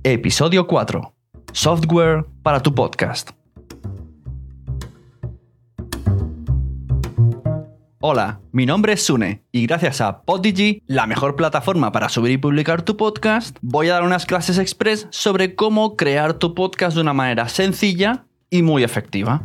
Episodio 4. Software para tu podcast. Hola, mi nombre es Sune y gracias a Podigy, la mejor plataforma para subir y publicar tu podcast, voy a dar unas clases express sobre cómo crear tu podcast de una manera sencilla y muy efectiva.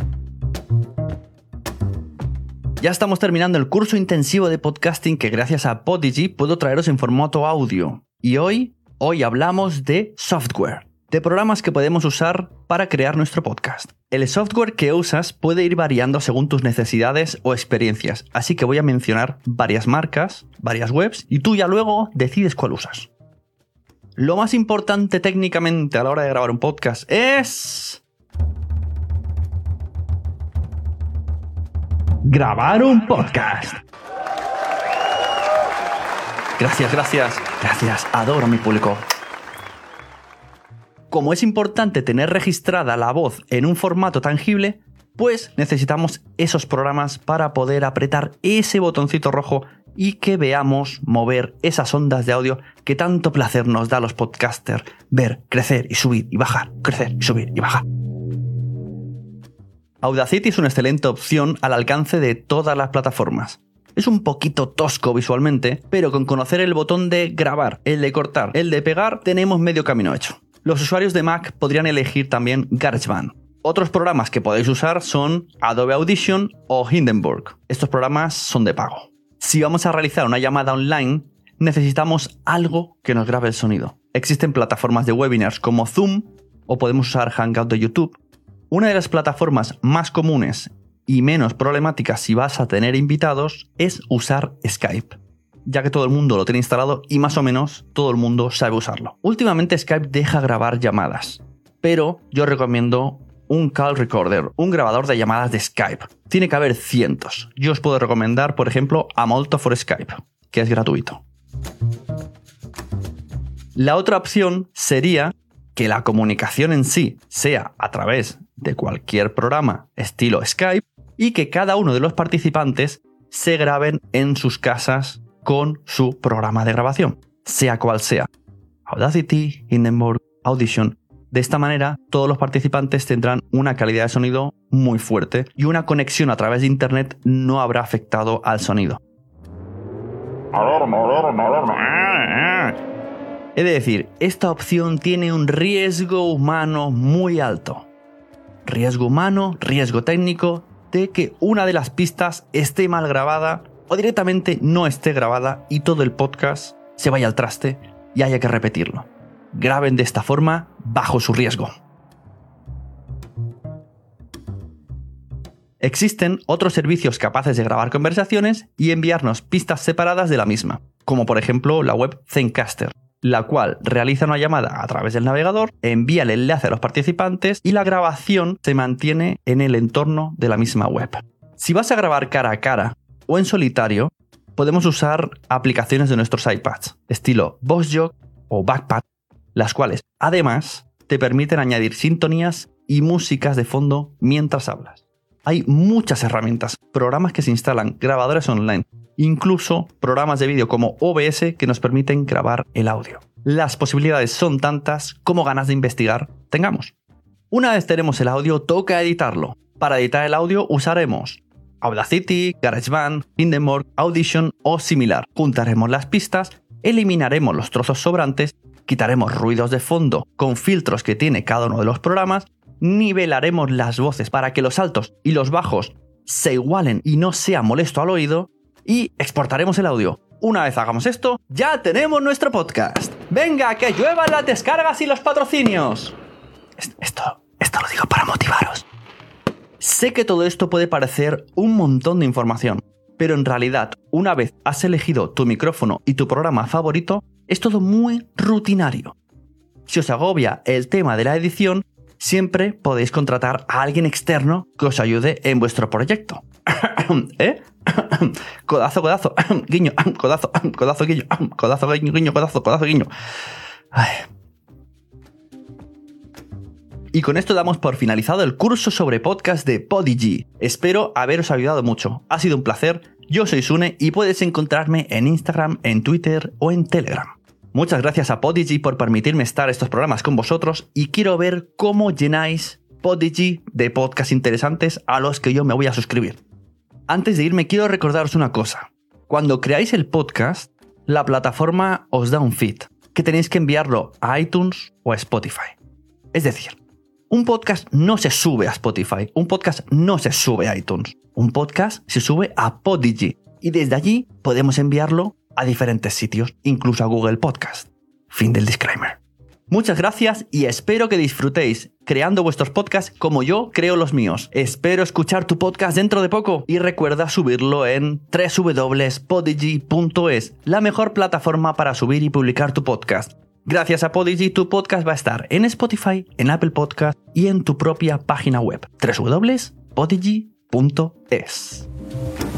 Ya estamos terminando el curso intensivo de podcasting que gracias a Podigy puedo traeros en formato audio. Y hoy hablamos de software, de programas que podemos usar para crear nuestro podcast. El software que usas puede ir variando según tus necesidades o experiencias, así que voy a mencionar varias marcas, varias webs, y tú ya luego decides cuál usas. Lo más importante técnicamente a la hora de grabar un podcast es grabar un podcast. Gracias, adoro a mi público. Como es importante tener registrada la voz en un formato tangible, pues necesitamos esos programas para poder apretar ese botoncito rojo y que veamos mover esas ondas de audio que tanto placer nos da a los podcasters ver crecer y subir y bajar, crecer y subir y bajar. Audacity es una excelente opción al alcance de todas las plataformas. Es un poquito tosco visualmente, pero con conocer el botón de grabar, el de cortar, el de pegar, tenemos medio camino hecho. Los usuarios de Mac podrían elegir también GarageBand. Otros programas que podéis usar son Adobe Audition o Hindenburg. Estos programas son de pago. Si vamos a realizar una llamada online, necesitamos algo que nos grabe el sonido. Existen plataformas de webinars como Zoom o podemos usar Hangout de YouTube. Una de las plataformas más comunes y menos problemáticas si vas a tener invitados es usar Skype, ya que todo el mundo lo tiene instalado y más o menos todo el mundo sabe usarlo. Últimamente Skype deja grabar llamadas, pero yo recomiendo un call recorder, un grabador de llamadas de Skype. Tiene que haber cientos. Yo os puedo recomendar, por ejemplo, Amolto for Skype, que es gratuito. La otra opción sería que la comunicación en sí sea a través de cualquier programa estilo Skype y que cada uno de los participantes se graben en sus casas con su programa de grabación, sea cual sea. Audacity, Hindenburg, Audition. De esta manera, todos los participantes tendrán una calidad de sonido muy fuerte y una conexión a través de internet no habrá afectado al sonido. He de decir, esta opción tiene un riesgo humano muy alto. Riesgo humano, riesgo técnico de que una de las pistas esté mal grabada o directamente no esté grabada y todo el podcast se vaya al traste y haya que repetirlo. Graben de esta forma bajo su riesgo. Existen otros servicios capaces de grabar conversaciones y enviarnos pistas separadas de la misma, como por ejemplo la web Zencastr, la cual realiza una llamada a través del navegador, envía el enlace a los participantes y la grabación se mantiene en el entorno de la misma web. Si vas a grabar cara a cara o en solitario, podemos usar aplicaciones de nuestros iPads, estilo VoiceJog o Backpack, las cuales además te permiten añadir sintonías y músicas de fondo mientras hablas. Hay muchas herramientas, programas que se instalan, grabadores online, incluso programas de vídeo como OBS que nos permiten grabar el audio. Las posibilidades son tantas como ganas de investigar tengamos. Una vez tenemos el audio, toca editarlo. Para editar el audio usaremos Audacity, GarageBand, Hindenburg, Audition o similar. Juntaremos las pistas, eliminaremos los trozos sobrantes, quitaremos ruidos de fondo con filtros que tiene cada uno de los programas, nivelaremos las voces para que los altos y los bajos se igualen y no sea molesto al oído y exportaremos el audio. Una vez hagamos esto, ya tenemos nuestro podcast. ¡Venga, que lluevan las descargas y los patrocinios! Esto lo digo para motivaros. Sé que todo esto puede parecer un montón de información, pero en realidad, una vez has elegido tu micrófono y tu programa favorito, es todo muy rutinario. Si os agobia el tema de la edición, siempre podéis contratar a alguien externo que os ayude en vuestro proyecto. ¿Eh? Codazo, guiño, codazo, guiño, codazo, guiño. Ay. Y con esto damos por finalizado el curso sobre podcast de Podigy. Espero haberos ayudado mucho. Ha sido un placer. Yo soy Sune y puedes encontrarme en Instagram, en Twitter o en Telegram. Muchas gracias a Podigy por permitirme estar estos programas con vosotros y quiero ver cómo llenáis Podigy de podcasts interesantes a los que yo me voy a suscribir. Antes de irme quiero recordaros una cosa. Cuando creáis el podcast, la plataforma os da un feed que tenéis que enviarlo a iTunes o a Spotify. Es decir, un podcast no se sube a Spotify, un podcast no se sube a iTunes, un podcast se sube a Podigy y desde allí podemos enviarlo a diferentes sitios, incluso a Google Podcast. Fin del disclaimer. Muchas gracias y espero que disfrutéis creando vuestros podcasts como yo creo los míos. Espero escuchar tu podcast dentro de poco y recuerda subirlo en www.podigy.es, la mejor plataforma para subir y publicar tu podcast. Gracias a Podigy tu podcast va a estar en Spotify, en Apple Podcast y en tu propia página web www.podigy.es.